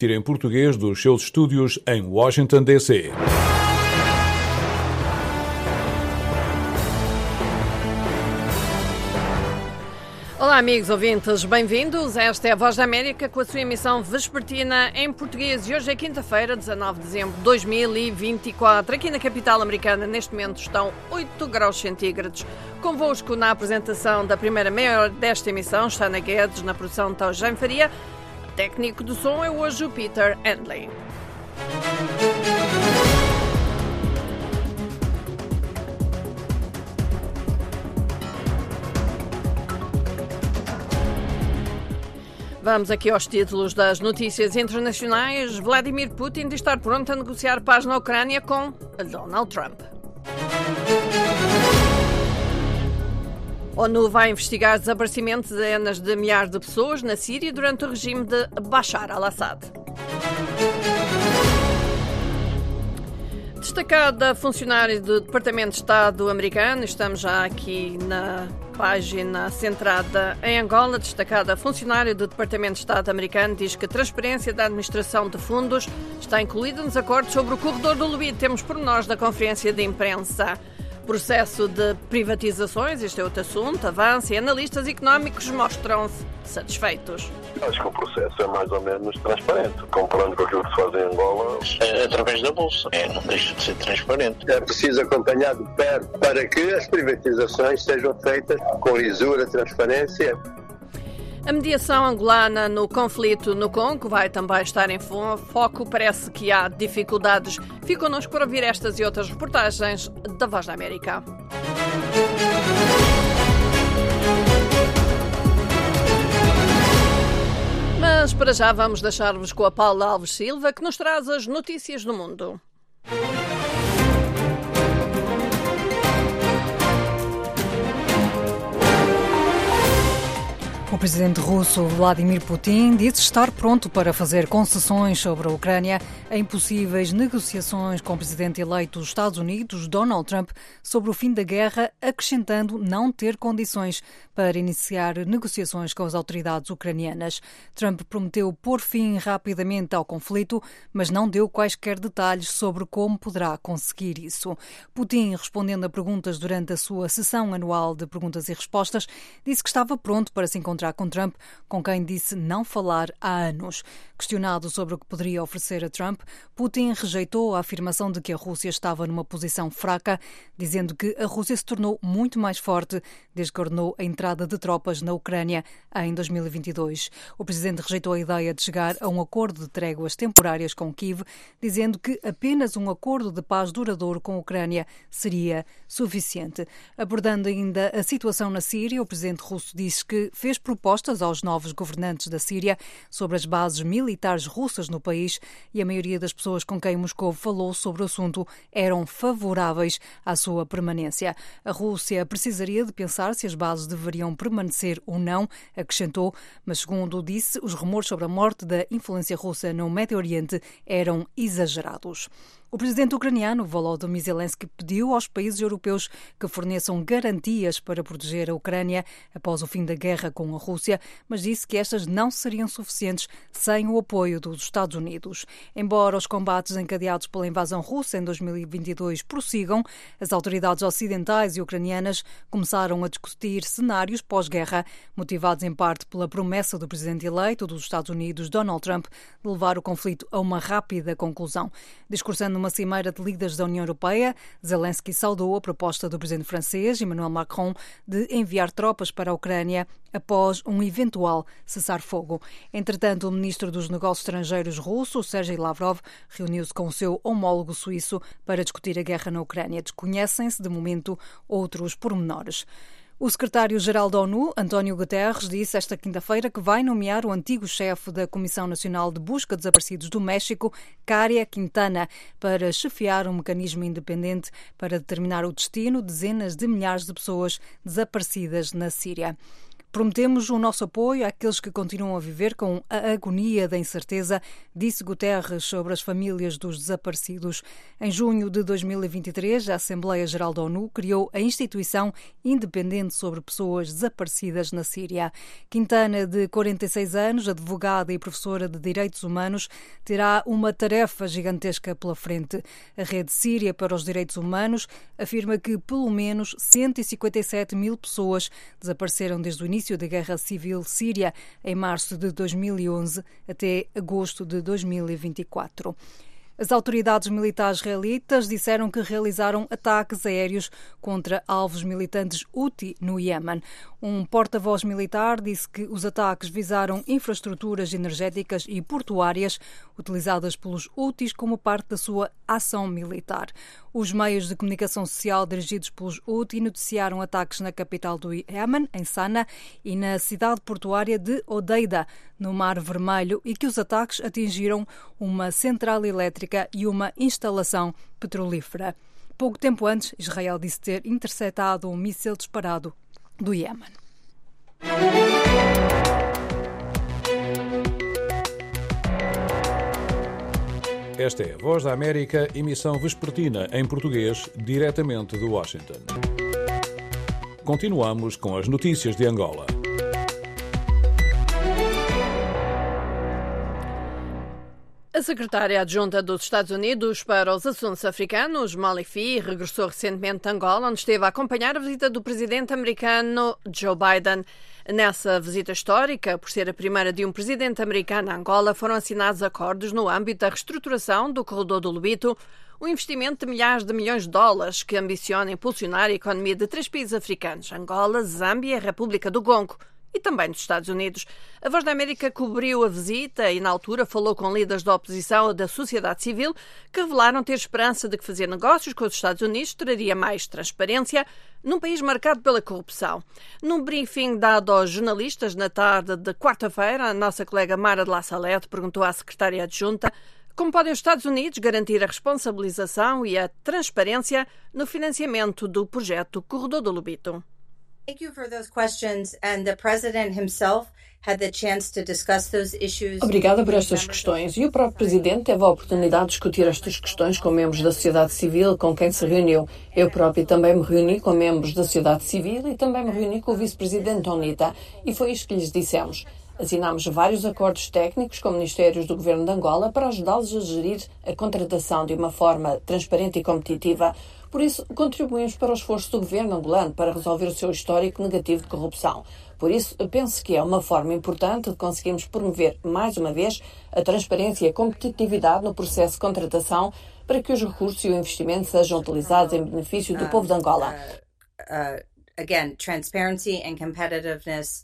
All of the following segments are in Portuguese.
em português dos seus estúdios em Washington, D.C. Olá amigos ouvintes, bem-vindos. Esta é a Voz da América com a sua emissão vespertina em português e hoje é quinta-feira, 19 de dezembro de 2024. Aqui na capital americana neste momento estão 8 graus centígrados. Convosco na apresentação da primeira meia hora desta emissão está na Guedes, na produção de Jaime Faria. O técnico do som é hoje o Peter Handley. Vamos aqui aos títulos das notícias internacionais. Vladimir Putin diz estar pronto a negociar paz na Ucrânia com Donald Trump. A ONU vai investigar desaparecimento de dezenas de milhares de pessoas na Síria durante o regime de Bashar al-Assad. Destacada funcionária do Departamento de Estado americano, estamos já aqui na página centrada em Angola, destacada funcionária do Departamento de Estado americano diz que a transparência da administração de fundos está incluída nos acordos sobre o corredor do Luís. Temos por nós da conferência de imprensa. Processo de privatizações, este é outro assunto, avança e analistas económicos mostram-se satisfeitos. Acho que o processo é mais ou menos transparente, comparando com aquilo que se faz em Angola. Através da Bolsa, não deixa de ser transparente. É preciso acompanhar de perto para que as privatizações sejam feitas com lisura, transparência. A mediação angolana no conflito no Congo vai também estar em foco. Parece que há dificuldades. Fique connosco para ouvir estas e outras reportagens da Voz da América. Mas para já vamos deixar-vos com a Paula Alves Silva, que nos traz as notícias do mundo. O presidente russo Vladimir Putin disse estar pronto para fazer concessões sobre a Ucrânia em possíveis negociações com o presidente eleito dos Estados Unidos, Donald Trump, sobre o fim da guerra, acrescentando não ter condições para iniciar negociações com as autoridades ucranianas. Trump prometeu pôr fim rapidamente ao conflito, mas não deu quaisquer detalhes sobre como poderá conseguir isso. Putin, respondendo a perguntas durante a sua sessão anual de perguntas e respostas, disse que estava pronto para se encontrar com Trump, com quem disse não falar há anos. Questionado sobre o que poderia oferecer a Trump, Putin rejeitou a afirmação de que a Rússia estava numa posição fraca, dizendo que a Rússia se tornou muito mais forte desde que ordenou a entrada de tropas na Ucrânia em 2022. O presidente rejeitou a ideia de chegar a um acordo de tréguas temporárias com Kiev, dizendo que apenas um acordo de paz duradouro com a Ucrânia seria suficiente. Abordando ainda a situação na Síria, o presidente russo disse que fez propostas aos novos governantes da Síria sobre as bases militares russas no país e a maioria das pessoas com quem Moscou falou sobre o assunto eram favoráveis à sua permanência. A Rússia precisaria de pensar se as bases deveriam permanecer ou não, acrescentou, mas segundo disse, os rumores sobre a morte da influência russa no Médio Oriente eram exagerados. O presidente ucraniano Volodymyr Zelensky pediu aos países europeus que forneçam garantias para proteger a Ucrânia após o fim da guerra com a Rússia, mas disse que estas não seriam suficientes sem o apoio dos Estados Unidos. Embora os combates encadeados pela invasão russa em 2022 prossigam, as autoridades ocidentais e ucranianas começaram a discutir cenários pós-guerra, motivados em parte pela promessa do presidente eleito dos Estados Unidos, Donald Trump, de levar o conflito a uma rápida conclusão. Discursando numa cimeira de líderes da União Europeia, Zelensky saudou a proposta do presidente francês, Emmanuel Macron, de enviar tropas para a Ucrânia após um eventual cessar-fogo. Entretanto, o ministro dos Negócios Estrangeiros russo, Sergei Lavrov, reuniu-se com o seu homólogo suíço para discutir a guerra na Ucrânia. Desconhecem-se, de momento, outros pormenores. O secretário-geral da ONU, António Guterres, disse esta quinta-feira que vai nomear o antigo chefe da Comissão Nacional de Busca de Desaparecidos do México, Caria Quintana, para chefiar um mecanismo independente para determinar o destino de dezenas de milhares de pessoas desaparecidas na Síria. Prometemos o nosso apoio àqueles que continuam a viver com a agonia da incerteza, disse Guterres sobre as famílias dos desaparecidos. Em junho de 2023, a Assembleia Geral da ONU criou a instituição independente sobre pessoas desaparecidas na Síria. Quintana, de 46 anos, advogada e professora de Direitos Humanos, terá uma tarefa gigantesca pela frente. A Rede Síria para os Direitos Humanos afirma que pelo menos 157 mil pessoas desapareceram desde o início da Guerra Civil Síria, em março de 2011 até agosto de 2024. As autoridades militares israelitas disseram que realizaram ataques aéreos contra alvos militantes Houthi no Iémen. Um porta-voz militar disse que os ataques visaram infraestruturas energéticas e portuárias utilizadas pelos Houthis como parte da sua ação militar. Os meios de comunicação social dirigidos pelos Houthi noticiaram ataques na capital do Iémen, em Sana, e na cidade portuária de Hodeida, no Mar Vermelho, e que os ataques atingiram uma central elétrica e uma instalação petrolífera. Pouco tempo antes, Israel disse ter interceptado um míssil disparado do Iémen. Esta é a Voz da América, emissão vespertina em português, diretamente de Washington. Continuamos com as notícias de Angola. A secretária adjunta dos Estados Unidos para os assuntos africanos, Molly Fee, regressou recentemente a Angola, onde esteve a acompanhar a visita do presidente americano Joe Biden. Nessa visita histórica, por ser a primeira de um presidente americano a Angola, foram assinados acordos no âmbito da reestruturação do corredor do Lobito, um investimento de milhares de milhões de dólares que ambiciona impulsionar a economia de 3 países africanos, Angola, Zâmbia e a República do Congo, e também dos Estados Unidos. A Voz da América cobriu a visita e, na altura, falou com líderes da oposição e da sociedade civil que revelaram ter esperança de que fazer negócios com os Estados Unidos traria mais transparência num país marcado pela corrupção. Num briefing dado aos jornalistas na tarde de quarta-feira, a nossa colega Mara de La Salete perguntou à secretária adjunta como podem os Estados Unidos garantir a responsabilização e a transparência no financiamento do projeto Corredor do Lobito. Thank you for those questions, and the president himself had the chance to discuss those issues. Obrigada por estas questões. E o próprio presidente teve a oportunidade de discutir estas questões com membros da sociedade civil com quem se reuniu. Eu próprio também me reuni com membros da sociedade civil e também me reuni com o vice-presidente Onita, e foi isto que lhes dissemos. Assinámos vários acordos técnicos com ministérios do governo de Angola para ajudá-los a gerir a contratação de uma forma transparente e competitiva. Por isso, contribuímos para o esforço do governo angolano para resolver o seu histórico negativo de corrupção. Por isso, penso que é uma forma importante de conseguirmos promover, mais uma vez, a transparência e a competitividade no processo de contratação para que os recursos e o investimento sejam utilizados em benefício do povo de Angola. Again, transparency and competitiveness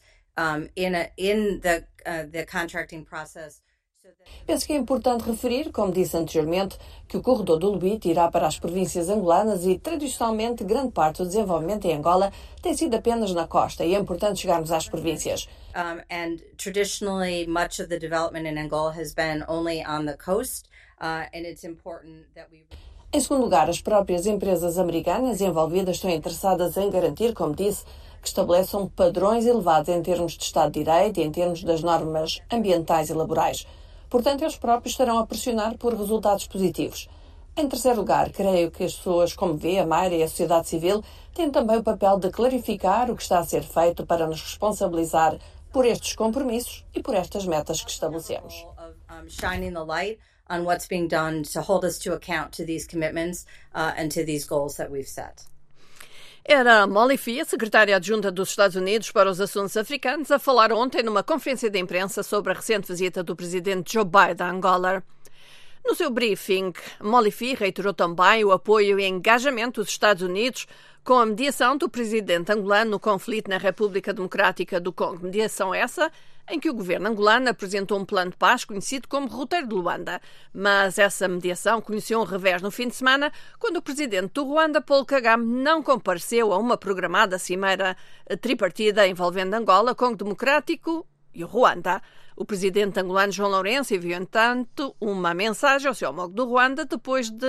in the contracting process. Penso que é importante referir, como disse anteriormente, que o corredor do Lobito irá para as províncias angolanas e, tradicionalmente, grande parte do desenvolvimento em Angola tem sido apenas na costa e é importante chegarmos às províncias. And traditionally, much of the development in Angola has been only on the coast, and it's important that we... Em segundo lugar, as próprias empresas americanas envolvidas estão interessadas em garantir, como disse, que estabeleçam padrões elevados em termos de Estado de Direito e em termos das normas ambientais e laborais. Portanto, eles próprios estarão a pressionar por resultados positivos. Em terceiro lugar, creio que as pessoas como a Mayra e a sociedade civil têm também o papel de clarificar o que está a ser feito para nos responsabilizar por estes compromissos e por estas metas que estabelecemos. Shining the light on what's being done to hold us to account to these commitments and to these goals that we've set. Era Molly Fee, a secretária adjunta dos Estados Unidos para os assuntos africanos, a falar ontem numa conferência de imprensa sobre a recente visita do presidente Joe Biden a Angola. No seu briefing, Molly Fee reiterou também o apoio e engajamento dos Estados Unidos com a mediação do presidente angolano no conflito na República Democrática do Congo. Mediação essa em que o governo angolano apresentou um plano de paz conhecido como Roteiro de Luanda. Mas essa mediação conheceu um revés no fim de semana, quando o presidente do Ruanda, Paul Kagame, não compareceu a uma programada cimeira tripartida envolvendo Angola, Congo Democrático e o Ruanda. O presidente angolano João Lourenço enviou, entanto, uma mensagem ao seu homólogo do Ruanda depois de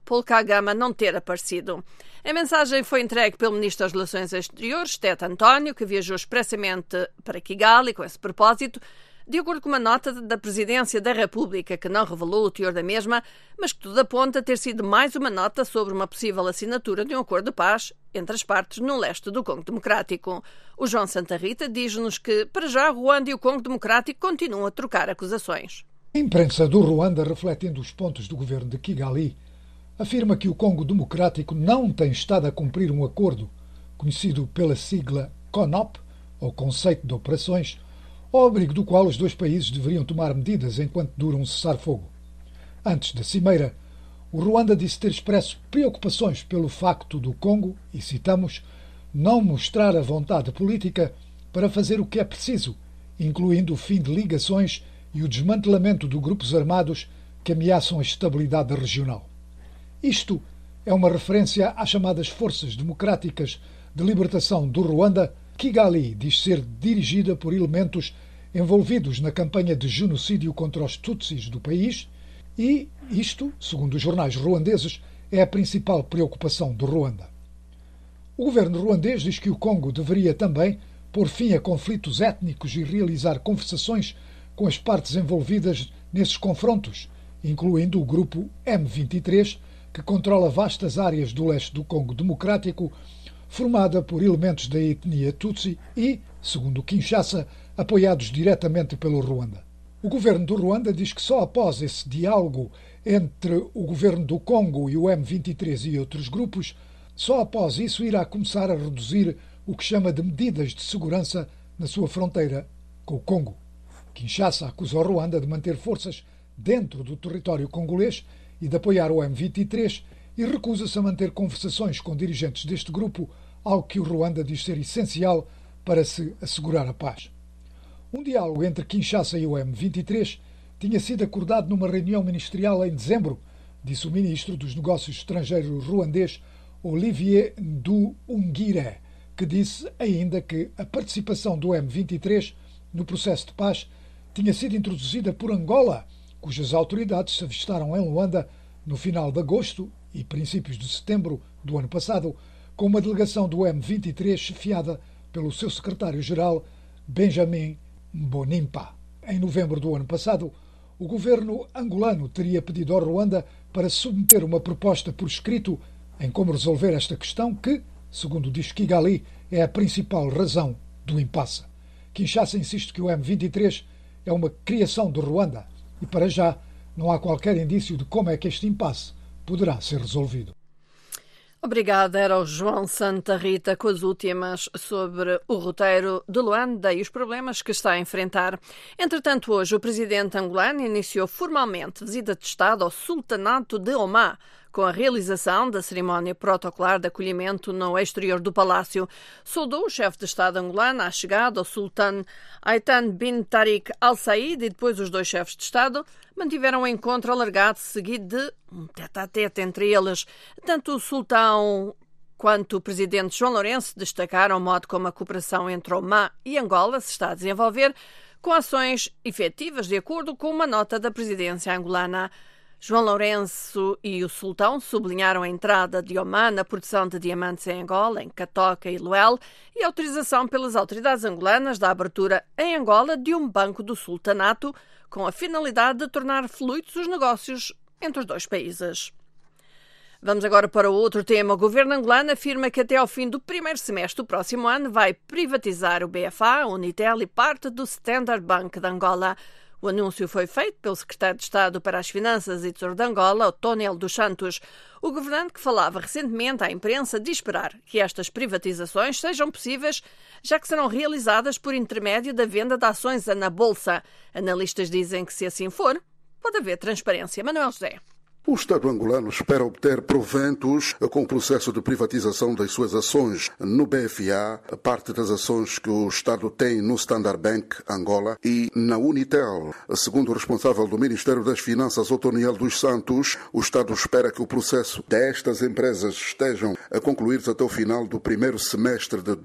Paul Kagame não ter aparecido. A mensagem foi entregue pelo Ministro das Relações Exteriores, Tete António, que viajou expressamente para Kigali com esse propósito, de acordo com uma nota da Presidência da República, que não revelou o teor da mesma, mas que tudo aponta a ter sido mais uma nota sobre uma possível assinatura de um acordo de paz entre as partes no leste do Congo Democrático. O João Santa Rita diz-nos que, para já, Ruanda e o Congo Democrático continuam a trocar acusações. A imprensa do Ruanda, refletindo os pontos do governo de Kigali, afirma que o Congo Democrático não tem estado a cumprir um acordo, conhecido pela sigla CONOP, ou Conceito de Operações, ao abrigo do qual os dois países deveriam tomar medidas enquanto dura um cessar-fogo. Antes da cimeira, o Ruanda disse ter expresso preocupações pelo facto do Congo, e citamos, não mostrar a vontade política para fazer o que é preciso, incluindo o fim de ligações e o desmantelamento de grupos armados que ameaçam a estabilidade regional. Isto é uma referência às chamadas Forças Democráticas de Libertação do Ruanda. Kigali diz ser dirigida por elementos envolvidos na campanha de genocídio contra os Tutsis do país e isto, segundo os jornais ruandeses, é a principal preocupação do Ruanda. O governo ruandês diz que o Congo deveria também pôr fim a conflitos étnicos e realizar conversações com as partes envolvidas nesses confrontos, incluindo o grupo M23, que controla vastas áreas do leste do Congo Democrático, formada por elementos da etnia Tutsi e, segundo Kinshasa, apoiados diretamente pelo Ruanda. O governo do Ruanda diz que só após esse diálogo entre o governo do Congo e o M23 e outros grupos, só após isso irá começar a reduzir o que chama de medidas de segurança na sua fronteira com o Congo. Kinshasa acusa o Ruanda de manter forças dentro do território congolês e de apoiar o M23 e recusa-se a manter conversações com dirigentes deste grupo, algo que o Ruanda diz ser essencial para se assegurar a paz. Um diálogo entre Kinshasa e o M23 tinha sido acordado numa reunião ministerial em dezembro, disse o ministro dos Negócios Estrangeiros ruandês Olivier Nduhungirehe, que disse ainda que a participação do M23 no processo de paz tinha sido introduzida por Angola, cujas autoridades se avistaram em Luanda no final de agosto e princípios de setembro do ano passado, com uma delegação do M23 chefiada pelo seu secretário-geral Benjamin Mbonimpa. Em novembro do ano passado, o governo angolano teria pedido ao Ruanda para submeter uma proposta por escrito em como resolver esta questão que, segundo diz Kigali, é a principal razão do impasse. Kinshasa insiste que o M23 é uma criação do Ruanda e, para já, não há qualquer indício de como é que este impasse poderá ser resolvido. Obrigada, era o João Santa Rita com as últimas sobre o roteiro de Luanda e os problemas que está a enfrentar. Entretanto, hoje o presidente angolano iniciou formalmente visita de Estado ao Sultanato de Oman, com a realização da cerimónia protocolar de acolhimento no exterior do palácio. Saudou o chefe de Estado angolano à chegada ao sultão Aitan bin Tariq Al-Said e depois os dois chefes de Estado mantiveram um encontro alargado seguido de um tete-a-tete entre eles. Tanto o sultão quanto o presidente João Lourenço destacaram o modo como a cooperação entre Oman e Angola se está a desenvolver, com ações efetivas de acordo com uma nota da presidência angolana. João Lourenço e o sultão sublinharam a entrada de Oman na produção de diamantes em Angola, em Catoca e Luel, e a autorização pelas autoridades angolanas da abertura em Angola de um banco do sultanato, com a finalidade de tornar fluidos os negócios entre os dois países. Vamos agora para outro tema. O governo angolano afirma que até ao fim do primeiro semestre do próximo ano vai privatizar o BFA, a Unitel e parte do Standard Bank de Angola. O anúncio foi feito pelo secretário de Estado para as Finanças e Tesouro de Angola, Otónio dos Santos. O governante, que falava recentemente à imprensa, diz esperar que estas privatizações sejam possíveis, já que serão realizadas por intermédio da venda de ações na Bolsa. Analistas dizem que, se assim for, pode haver transparência. Manuel José. O Estado angolano espera obter proventos com o processo de privatização das suas ações no BFA, parte das ações que o Estado tem no Standard Bank Angola e na Unitel. Segundo o responsável do Ministério das Finanças, Otónio dos Santos, o Estado espera que o processo destas empresas estejam a concluir até o final do primeiro semestre de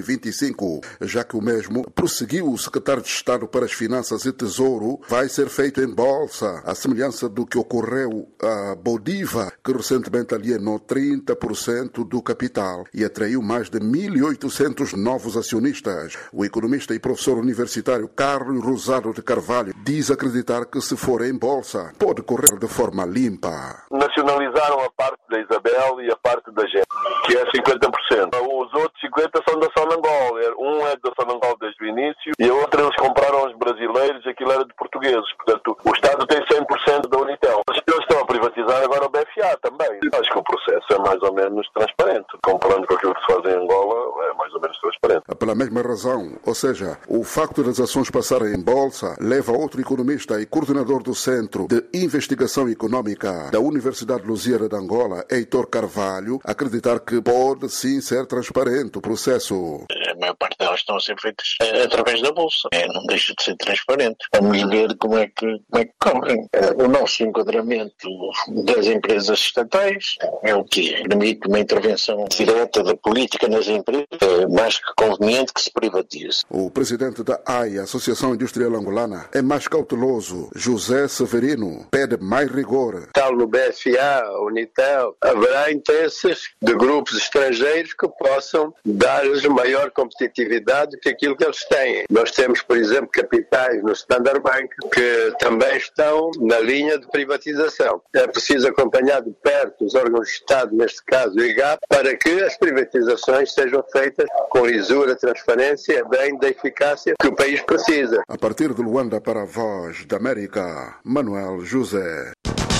2025, já que o mesmo, prosseguiu o secretário de Estado para as Finanças e Tesouro, vai ser feito em bolsa, à semelhança do que ocorreu a Bodiva, que recentemente alienou 30% do capital e atraiu mais de 1.800 novos acionistas. O economista e professor universitário Carlos Rosado de Carvalho diz acreditar que, se for em bolsa, pode correr de forma limpa. Nacionalizaram a parte da Isabel e a parte da Gente, que é 50%. Os outros 50% são da Sonangol. Um é da Sonangol desde o início e a outra eles compraram aos brasileiros, aquilo era de portugueses. Portanto, o Estado tem 100% da Unitel. Eles estão a privatizar agora o BFA também. Acho que o processo é mais ou menos transparente. Comparando com aquilo que se faz em Angola, é mais ou menos transparente. Pela mesma razão, ou seja, o facto das ações passarem em bolsa leva outro economista e coordenador do Centro de Investigação Econômica da Universidade Lusíada de Angola, Heitor Carvalho, a acreditar que pode sim ser transparente o processo. A maior parte delas estão a ser feitas através da Bolsa. Não deixa de ser transparente. Vamos ver como é que correm. O nosso enquadramento das empresas estatais é o que permite uma intervenção direta da política nas empresas. É mais que conveniente que se privatize. O presidente da AIA, Associação Industrial Angolana, é mais cauteloso. José Severino pede mais rigor. Tal no BFA, Unitel, haverá interesses de grupos estrangeiros que possam dar-lhes maior competitividade do que aquilo que eles têm. Nós temos, por exemplo, capitais no Standard Bank que também estão na linha de privatização. É preciso acompanhar de perto os órgãos de Estado, neste caso o IGAP, para que as privatizações sejam feitas com lisura, transparência, bem da eficácia que o país precisa. A partir de Luanda para a Voz da América, Manuel José.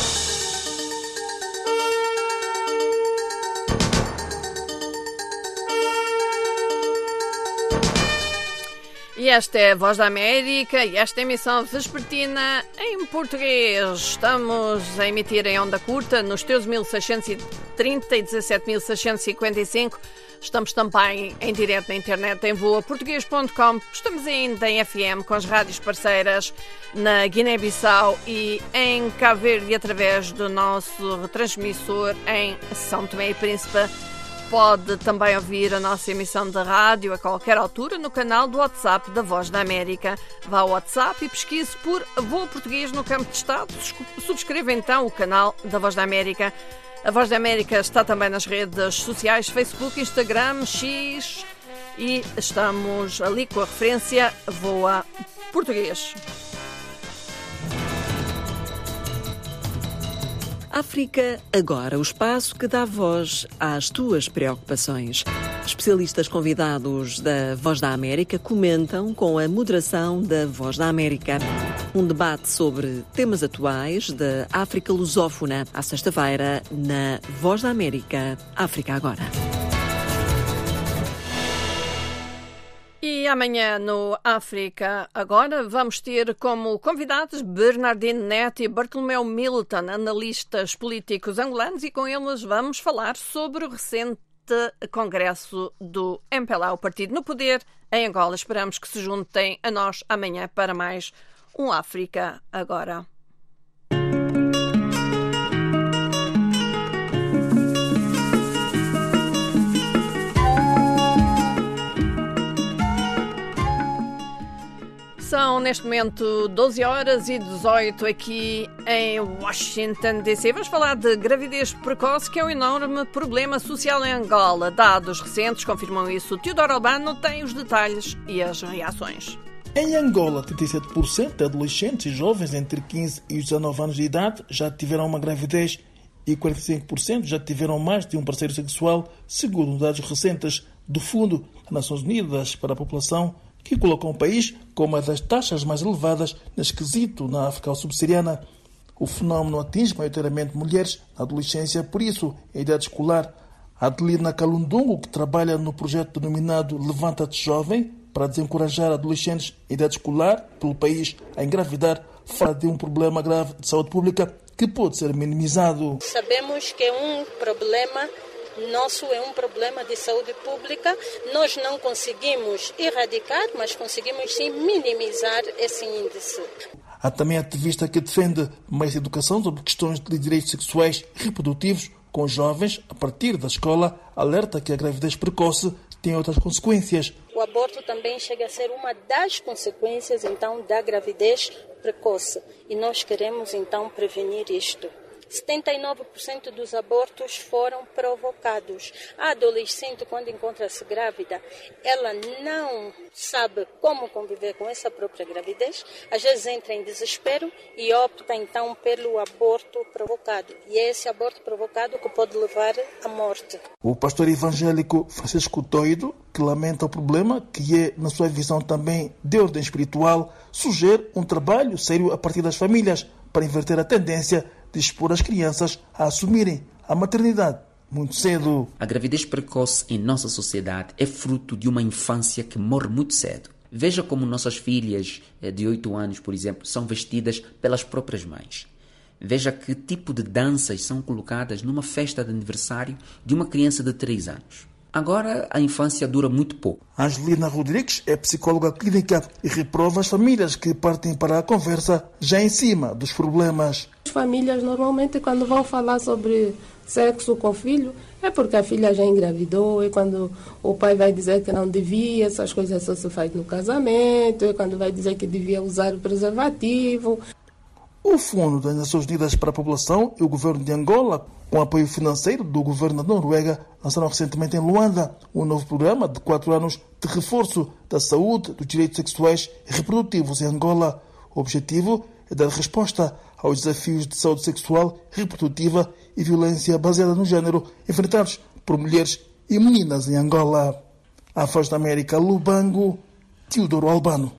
E esta é a Voz da América e esta emissão vespertina em português. Estamos a emitir em onda curta nos 13.630 e 17.655. Estamos também em direto na internet em voaportuguês.com. Estamos ainda em FM com as rádios parceiras na Guiné-Bissau e em Cabo Verde através do nosso retransmissor em São Tomé e Príncipe. Pode também ouvir a nossa emissão de rádio a qualquer altura no canal do WhatsApp da Voz da América. Vá ao WhatsApp e pesquise por Voa Português no campo de estado. Subscreva então o canal da Voz da América. A Voz da América está também nas redes sociais, Facebook, Instagram, X, e estamos ali com a referência Voa Português. África Agora, o espaço que dá voz às tuas preocupações. Especialistas convidados da Voz da América comentam com a moderação da Voz da América. Um debate sobre temas atuais da África lusófona, à sexta-feira, na Voz da América, África Agora. E amanhã no África Agora vamos ter como convidados Bernardino Neto e Bartolomeu Milton, analistas políticos angolanos, e com eles vamos falar sobre o recente congresso do MPLA, o Partido no Poder, em Angola. Esperamos que se juntem a nós amanhã para mais um África Agora. São, neste momento, 12h18 aqui em Washington, D.C. Vamos falar de gravidez precoce, que é um enorme problema social em Angola. Dados recentes confirmam isso. Teodoro Albano tem os detalhes e as reações. Em Angola, 37% de adolescentes e jovens entre 15 e 19 anos de idade já tiveram uma gravidez e 45% já tiveram mais de um parceiro sexual, segundo dados recentes do Fundo das Nações Unidas para a População, que colocam o país com uma das taxas mais elevadas nesse quesito na África subsaariana. O fenómeno atinge maioritariamente mulheres na adolescência, por isso, a idade escolar. Adelina Calundungo, que trabalha no projeto denominado Levanta-te Jovem, para desencorajar adolescentes em idade escolar pelo país a engravidar, fala de um problema grave de saúde pública que pode ser minimizado. Sabemos que é um problema nosso, é um problema de saúde pública. Nós não conseguimos erradicar, mas conseguimos sim minimizar esse índice. Há também ativista que defende mais educação sobre questões de direitos sexuais e reprodutivos com jovens a partir da escola, alerta que a gravidez precoce tem outras consequências. O aborto também chega a ser uma das consequências então da gravidez precoce e nós queremos então prevenir isto. 79% dos abortos foram provocados. A adolescente, quando encontra-se grávida, ela não sabe como conviver com essa própria gravidez, às vezes entra em desespero e opta então pelo aborto provocado. E é esse aborto provocado que pode levar à morte. O pastor evangélico Francisco Toido, que lamenta o problema, que é, na sua visão também de ordem espiritual, sugere um trabalho sério a partir das famílias para inverter a tendência de expor as crianças a assumirem a maternidade muito cedo. A gravidez precoce em nossa sociedade é fruto de uma infância que morre muito cedo. Veja como nossas filhas de 8 anos, por exemplo, são vestidas pelas próprias mães. Veja que tipo de danças são colocadas numa festa de aniversário de uma criança de 3 anos. Agora, a infância dura muito pouco. Angelina Rodrigues é psicóloga clínica e reprova as famílias que partem para a conversa já em cima dos problemas. As famílias, normalmente, quando vão falar sobre sexo com o filho, é porque a filha já engravidou, é quando o pai vai dizer que não devia, essas coisas só se faz no casamento, é quando vai dizer que devia usar o preservativo. O Fundo das Nações Unidas para a População e o governo de Angola, com apoio financeiro do governo da Noruega, lançaram recentemente em Luanda um novo programa de 4 anos de reforço da saúde, dos direitos sexuais e reprodutivos em Angola. O objetivo é dar resposta aos desafios de saúde sexual, reprodutiva e violência baseada no género enfrentados por mulheres e meninas em Angola. À Voz da América, Lubango, Teodoro Albano.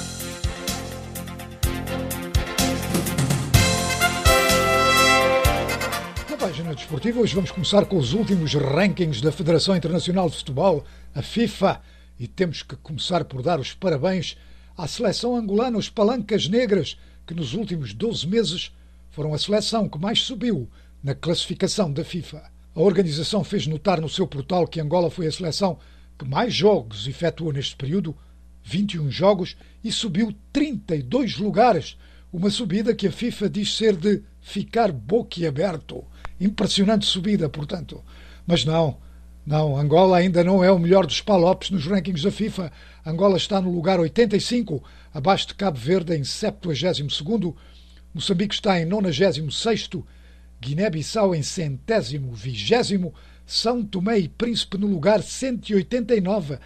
Página desportiva, hoje vamos começar com os últimos rankings da Federação Internacional de Futebol, a FIFA, e temos que começar por dar os parabéns à seleção angolana, os Palancas Negras, que nos últimos 12 meses foram a seleção que mais subiu na classificação da FIFA. A organização fez notar no seu portal que Angola foi a seleção que mais jogos efetuou neste período, 21 jogos, e subiu 32 lugares, uma subida que a FIFA diz ser de ficar boquiaberto. Impressionante subida, portanto. Mas não, Angola ainda não é o melhor dos palopes nos rankings da FIFA. Angola está no lugar 85, abaixo de Cabo Verde em 72º, Moçambique está em 96º, Guiné-Bissau em 120º, São Tomé e Príncipe no lugar 189,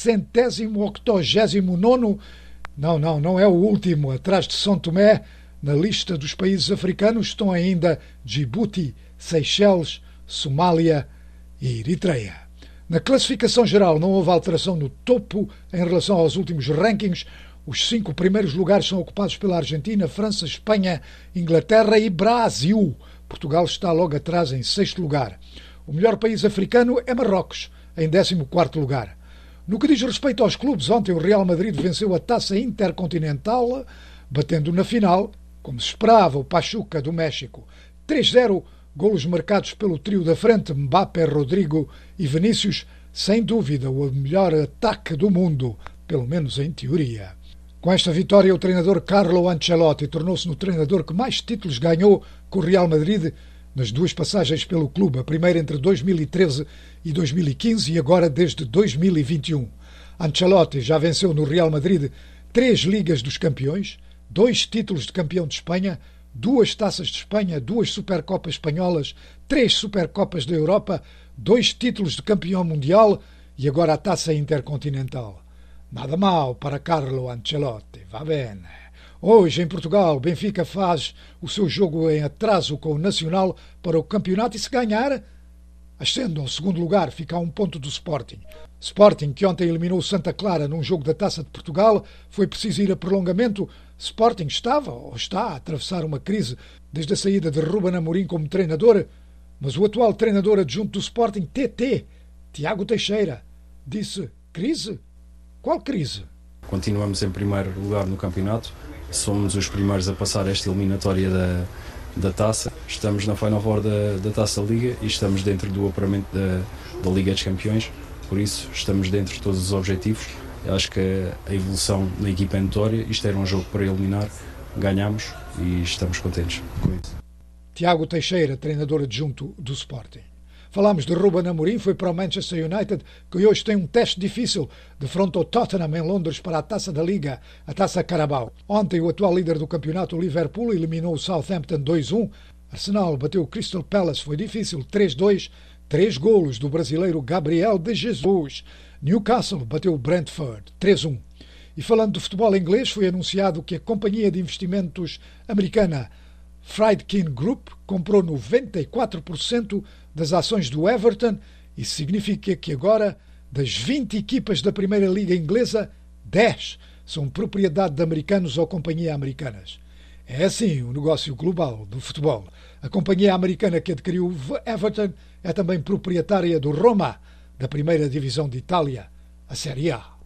189º. Não é o último. Atrás de São Tomé, na lista dos países africanos, estão ainda Djibouti, Seychelles, Somália e Eritreia. Na classificação geral não houve alteração no topo em relação aos últimos rankings. Os 5 primeiros lugares são ocupados pela Argentina, França, Espanha, Inglaterra e Brasil. Portugal está logo atrás em 6º lugar. O melhor país africano é Marrocos, em 14º lugar. No que diz respeito aos clubes, ontem o Real Madrid venceu a Taça Intercontinental, batendo na final, como se esperava, o Pachuca do México. 3-0, golos marcados pelo trio da frente, Mbappé, Rodrigo e Vinícius, sem dúvida o melhor ataque do mundo, pelo menos em teoria. Com esta vitória, o treinador Carlo Ancelotti tornou-se no treinador que mais títulos ganhou com o Real Madrid nas 2 passagens pelo clube, a primeira entre 2013 e 2015 e agora desde 2021. Ancelotti já venceu no Real Madrid 3 Ligas dos Campeões, 2 títulos de campeão de Espanha, 2 Taças de Espanha, 2 Supercopas espanholas, 3 Supercopas da Europa, 2 títulos de campeão mundial e agora a Taça Intercontinental. Nada mal para Carlo Ancelotti, va bene. Hoje, em Portugal, Benfica faz o seu jogo em atraso com o Nacional para o campeonato e, se ganhar, ascende ao 2º lugar, fica a 1 ponto do Sporting. Sporting, que ontem eliminou o Santa Clara num jogo da Taça de Portugal, foi preciso ir a prolongamento. Sporting estava, ou está, a atravessar uma crise desde a saída de Ruben Amorim como treinador, mas o atual treinador adjunto do Sporting, TT, Tiago Teixeira, disse: crise? Qual crise? Continuamos em primeiro lugar no campeonato, somos os primeiros a passar esta eliminatória da Taça, estamos na Final Four da Taça Liga e estamos dentro do apuramento da Liga dos Campeões, por isso estamos dentro de todos os objetivos. Eu acho que a evolução da equipa é notória, isto era um jogo para eliminar, ganhamos e estamos contentes com isso. Tiago Teixeira, treinador adjunto do Sporting. Falámos de Ruben Amorim, foi para o Manchester United, que hoje tem um teste difícil de frente ao Tottenham em Londres para a Taça da Liga, a Taça Carabao. Ontem o atual líder do campeonato, o Liverpool, eliminou o Southampton 2-1. Arsenal bateu o Crystal Palace, foi difícil, 3-2, 3 golos do brasileiro Gabriel de Jesus. Newcastle bateu o Brentford, 3-1. E falando do futebol inglês, foi anunciado que a companhia de investimentos americana Friedkin Group comprou 94% das ações do Everton. Isso significa que agora, das 20 equipas da Primeira Liga Inglesa, 10 são propriedade de americanos ou companhias americanas. É assim o negócio global do futebol. A companhia americana que adquiriu o Everton é também proprietária do Roma, da primeira divisão de Itália, a Série A.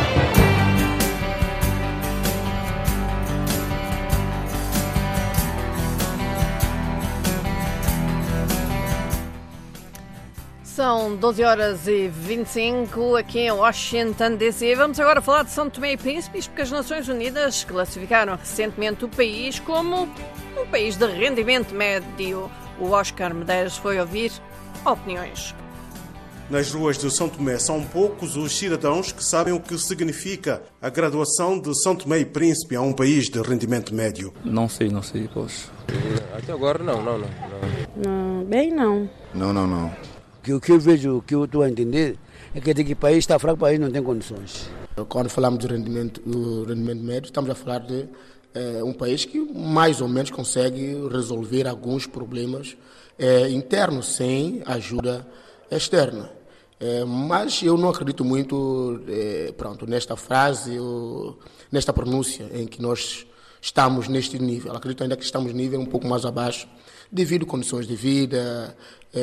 São 12h25 aqui em Washington, D.C. Vamos agora falar de São Tomé e Príncipe, porque as Nações Unidas classificaram recentemente o país como um país de rendimento médio. O Oscar Medeiros foi ouvir opiniões. Nas ruas de São Tomé são poucos os cidadãos que sabem o que significa a graduação de São Tomé e Príncipe a um país de rendimento médio. Não sei, poxa. Até agora não. Bem não. Não. O que eu vejo, o que eu estou a entender, é que o país está fraco, o país não tem condições. Quando falamos de rendimento médio, estamos a falar de um país que mais ou menos consegue resolver alguns problemas internos sem ajuda externa. Mas eu não acredito muito nesta frase, nesta pronúncia em que nós estamos neste nível. Eu acredito ainda que estamos no nível um pouco mais abaixo, devido a condições de vida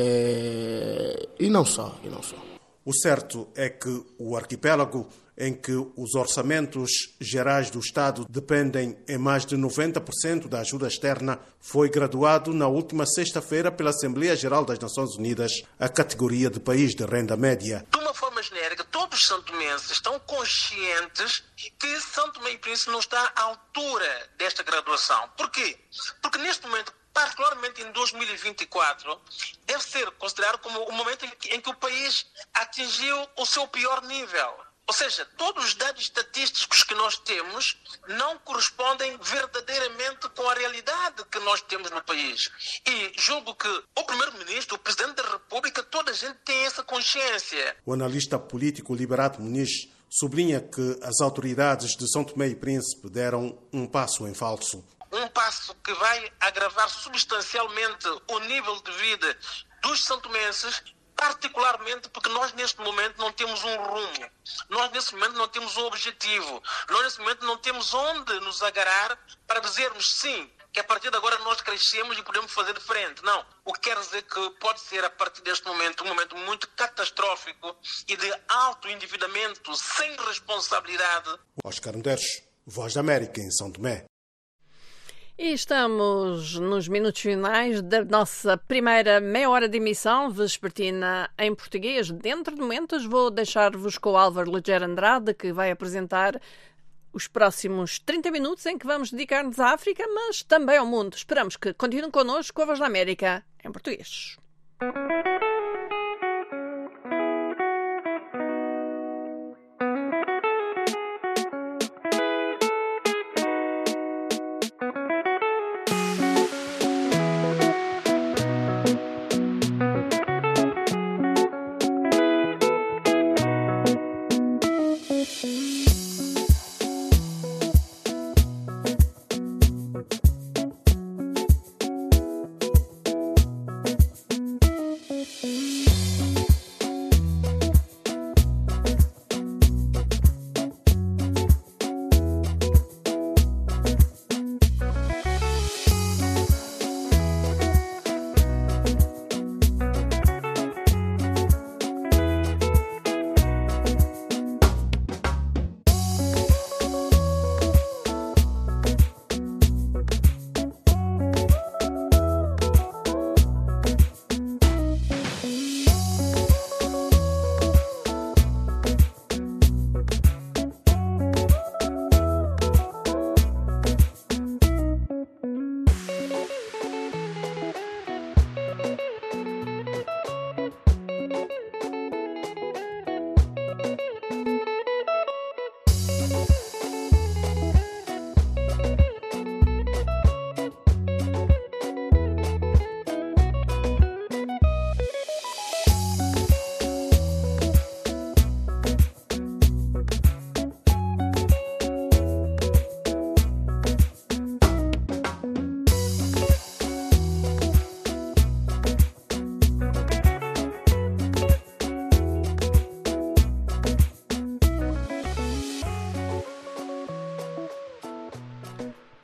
e não só. O certo é que o arquipélago, em que os orçamentos gerais do Estado dependem em mais de 90% da ajuda externa, foi graduado na última sexta-feira pela Assembleia Geral das Nações Unidas à categoria de país de renda média. De uma forma genérica, todos os santomenses estão conscientes que São Tomé e Príncipe não está à altura desta graduação. Por quê? Porque neste momento, particularmente em 2024, deve ser considerado como o momento em que o país atingiu o seu pior nível. Ou seja, todos os dados estatísticos que nós temos não correspondem verdadeiramente com a realidade que nós temos no país. E julgo que o Primeiro-Ministro, o Presidente da República, toda a gente tem essa consciência. O analista político Liberato Muniz sublinha que as autoridades de São Tomé e Príncipe deram um passo em falso. Um passo que vai agravar substancialmente o nível de vida dos santomenses, particularmente porque nós neste momento não temos um rumo, nós neste momento não temos um objetivo, nós neste momento não temos onde nos agarrar para dizermos sim, que a partir de agora nós crescemos e podemos fazer diferente. Não, o que quer dizer que pode ser a partir deste momento um momento muito catastrófico e de alto endividamento sem responsabilidade. Oscar Medeiros, Voz da América em São Tomé. E estamos nos minutos finais da nossa primeira meia hora de emissão vespertina em português. Dentro de momentos vou deixar-vos com o Álvaro Leger Andrade, que vai apresentar os próximos 30 minutos em que vamos dedicar-nos à África, mas também ao mundo. Esperamos que continuem connosco com a Voz da América em português.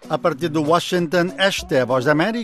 A partir de Washington, esta é a Voz da América.